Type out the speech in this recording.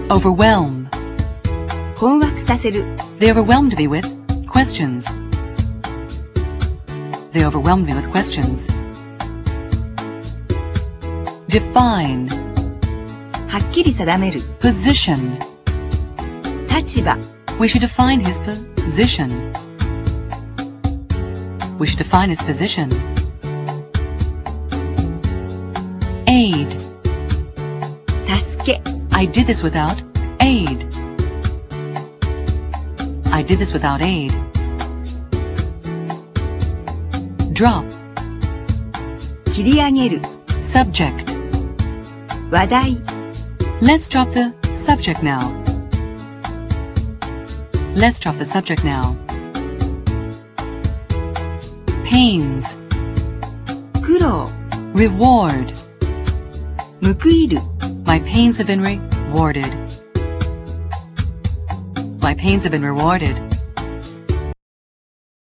overwhelm. 困惑させる。 They overwhelmed me with questions. They overwhelmed me with questions. Define. はっきり定める。 Position. 立場。 We should define his position. We should define his position. Aid. 助け。 I did this without aid. I did this without aid. Drop. 切り上げる。 Subject. 話題。 Let's drop the subject now. Let's drop the subject now. Pains. 苦労。 Reward. 報いる。 My pains have been rewarded. My pains have been rewarded.